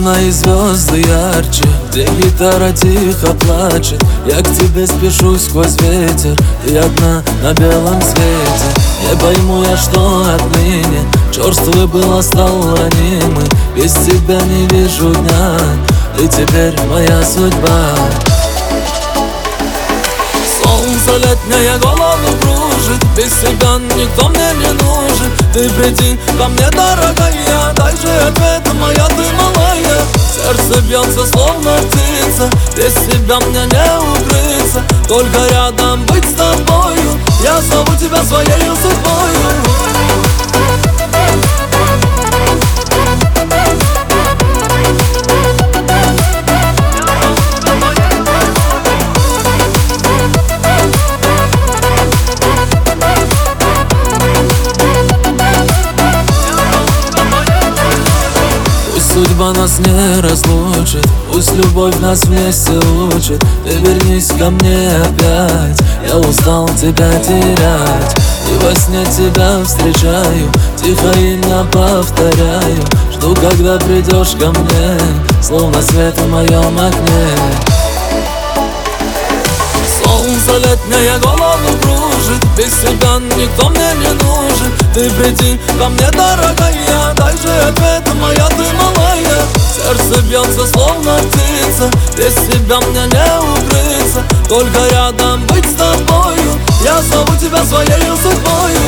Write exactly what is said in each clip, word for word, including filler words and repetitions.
луна и звезды ярче, где гитара тихо плачет. Я к тебе спешу сквозь ветер, ты одна на белом свете. Не пойму я, что отныне черствый был, а стал ранимый. Без тебя не вижу дня, ты теперь моя судьба. Солнце летнее голову кружит, без тебя никто мне не нужен. Ты приди ко мне, дорогая, дай же ответ, моя ты малая. Сердце бьется, словно птица, без тебя мне не укрыться. Только рядом быть с тобою, я зову тебя своей судьбою. Судьба нас не разлучит, пусть любовь нас вместе учит. Ты вернись ко мне опять, я устал тебя терять. И во сне тебя встречаю, тихо имя повторяю. Жду, когда придешь ко мне, словно свет в моем окне. Солнце летнее голову кружит, без тебя никто мне не нужен. Ты приди ко мне, дорогая, дай же ответ, моя ты малая. Сердце бьется, словно птица, без тебя мне не укрыться. Только рядом быть с тобою, я зову тебя своей судьбою.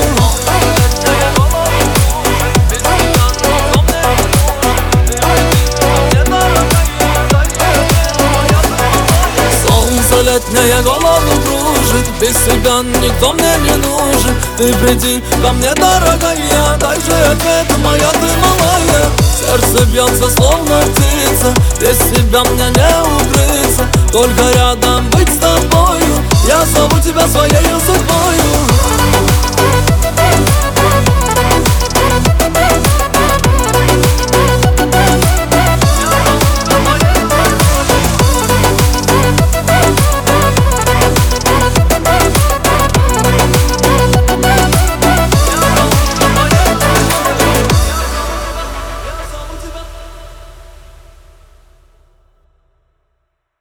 Летняя голову кружит, без тебя никто мне не нужен. Ты приди ко мне, дорогая, дай же ответ, моя ты малая. Сердце бьется, словно птица, без тебя мне не укрыться. Только рядом быть с тобою, я зову тебя своей судьбою.